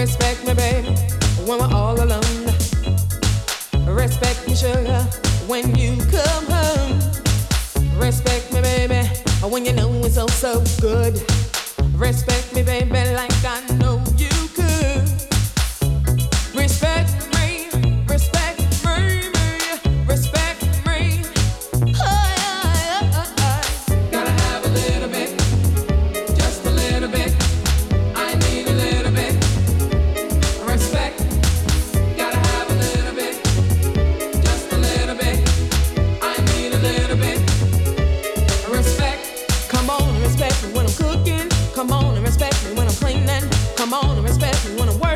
Respect me, baby, when we're all alone. Respect me, sugar, when you come home. Respect me, baby, when you know it's all so good. Respect me, baby, like I know you could. Respect me, respect me, respect me. Oh, yeah. Gotta have a little bit, just a little bit. I need a little bit. Respect. Gotta have a little bit, just a little bit. I need a little bit. Respect. Come on and respect me when I'm cooking. Come on and respect me when I'm cleaning. Come on and respect me when I'm working.